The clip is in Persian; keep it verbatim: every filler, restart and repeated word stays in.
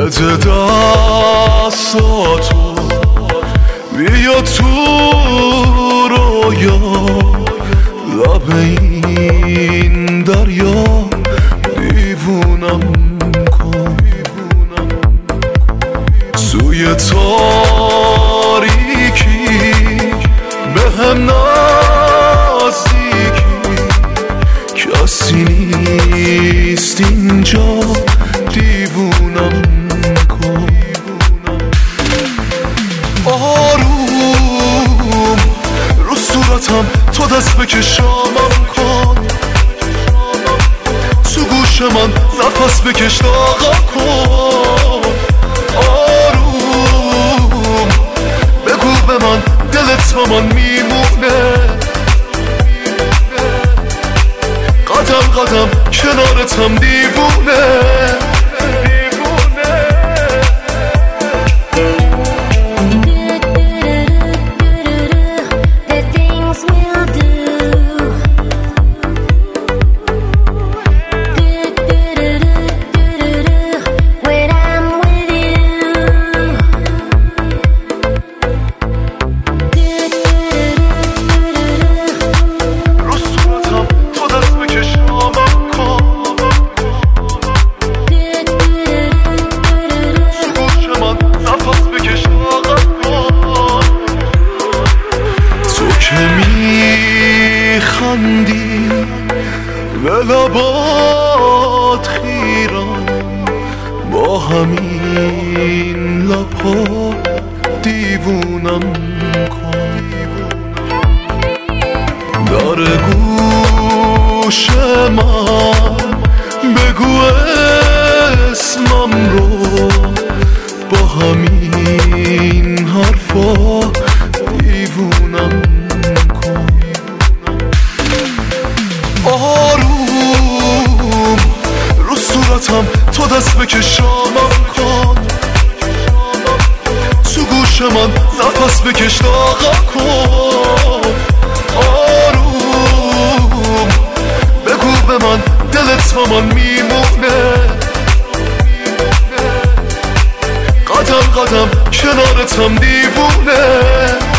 بده دستاتو بیا تو رویا لب این دریا دیوونم کن سوی تاریکی به هم نزدیکی کسی نیست اینجا دیوونم کن آروم رو صورتم تو دست بکشامم کن تو گوش من نفس بکش داغا کن آروم بگو به من دلت تا من میمونه قدم قدم کنارتم دیوونه میخندی به لبات خیرم با همین لبها دیوونم کن در گوش من بگو اسمم رو با همین حرفا دیوونم آروم رو صورتم تو دست بکشامم کن تو گوش من نفس بکش داغا کن آروم بگو به من دلت تا من میمونه قدم قدم کنارتم دیوونه